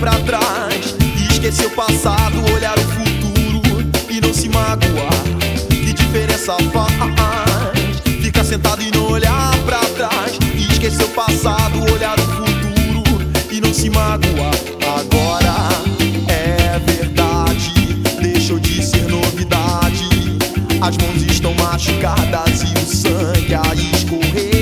pra trás e esquecer o passado, olhar o futuro e não se magoar. Que diferença faz ficar sentado e não olhar pra trás e esquecer o passado, olhar o futuro e não se magoar. Agora é verdade, deixou de ser novidade. As mãos estão machucadas e o sangue a escorrer.